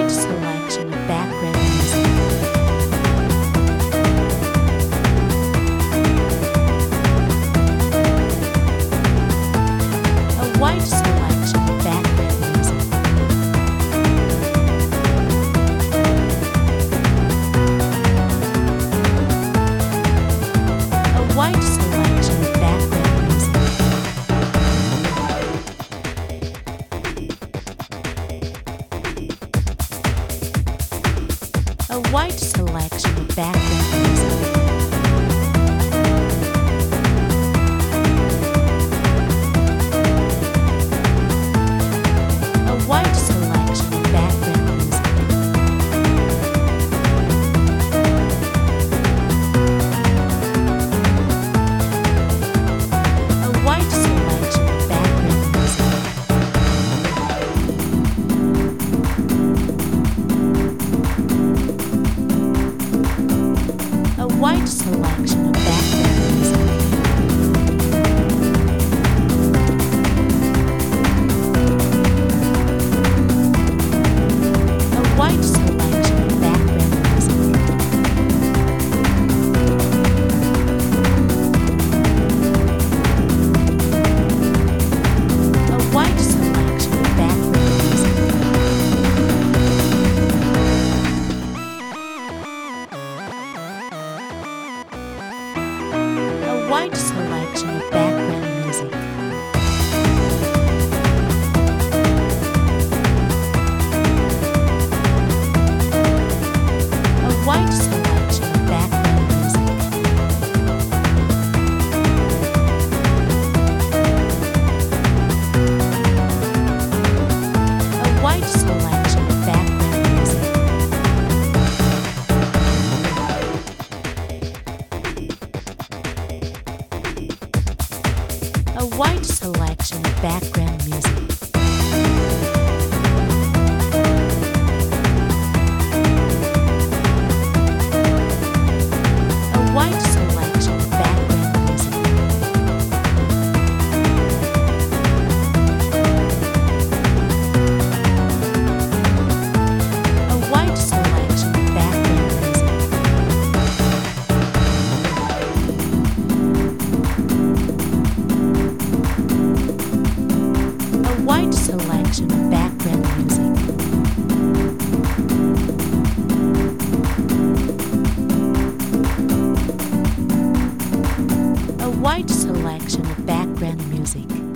wide selection of background music. A wide selection of background music. A wide selection of background music. A wide selection of background music. A wide selection of background music. A wide selection of background music. A wide selection of background music. A wide selection of background music. A wide selection of background music. A wide selection of background music. A wide selection of background music. A wide selection of background music. A wide selection of background music. A wide selection of background music. A wide selection of background music. A wide selection of background music. A wide selection of background music.